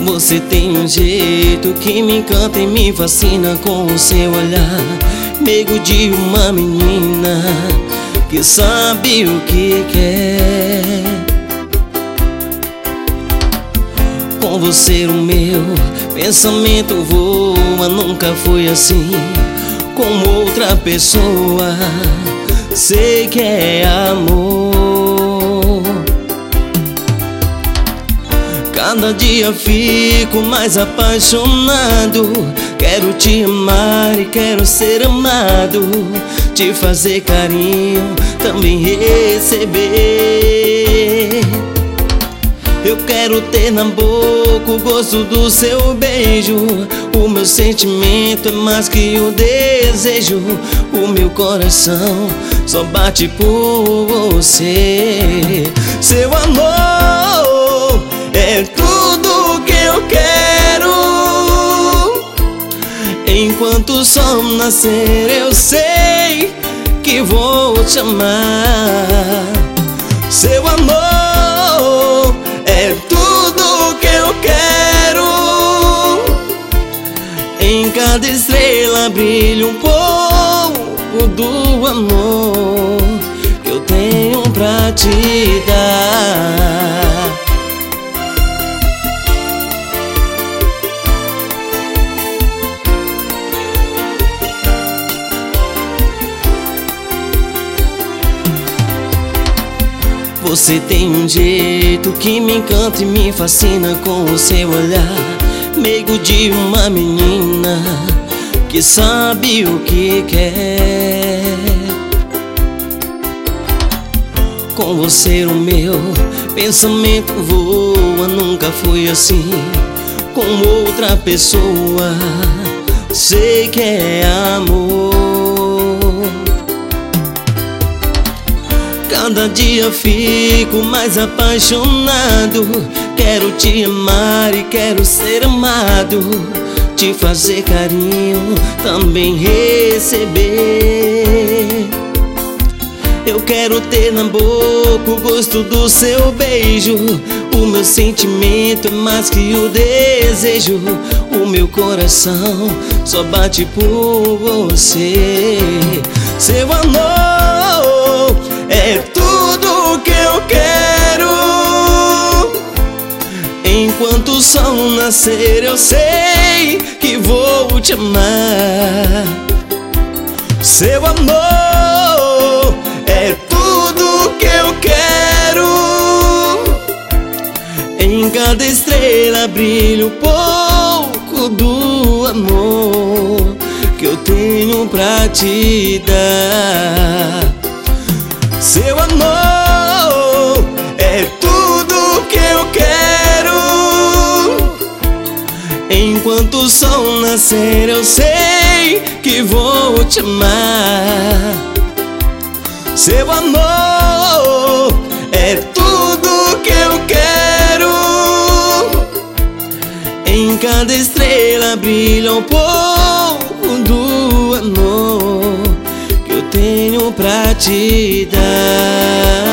Você tem um jeito que me encanta e me fascina com o seu olhar, meigo de uma menina que sabe o que quer. Com você o meu pensamento voa, nunca foi assim com outra pessoa. Sei que é amor. Cada dia fico mais apaixonado. Quero te amar e quero ser amado, te fazer carinho, também receber. Eu quero ter na boca o gosto do seu beijo. O meu sentimento é mais que o desejo. O meu coração só bate por você. Seu amor é tudo que eu quero. Enquanto o sol nascer, eu sei que vou te amar. Seu amor é tudo que eu quero. Em cada estrela brilha um pouco do amor que eu tenho pra te dar. Você tem um jeito que me encanta e me fascina com o seu olhar, meigo de uma menina que sabe o que quer. Com você o meu pensamento voa, nunca foi assim com outra pessoa. Sei que é amor. Cada dia fico mais apaixonado. Quero te amar e quero ser amado, te fazer carinho, também receber. Eu quero ter na boca o gosto do seu beijo. O meu sentimento é mais que o desejo. O meu coração só bate por você. Seu amor é tudo que eu quero. Enquanto o sol nascer, eu sei que vou te amar. Seu amor é tudo que eu quero. Em cada estrela brilha um pouco do amor que eu tenho pra te dar. Seu amor é tudo que eu quero. Enquanto o sol nascer, eu sei que vou te amar. Seu amor é tudo que eu quero. Em cada estrela brilha um pouco do amor que eu tenho pra te dar.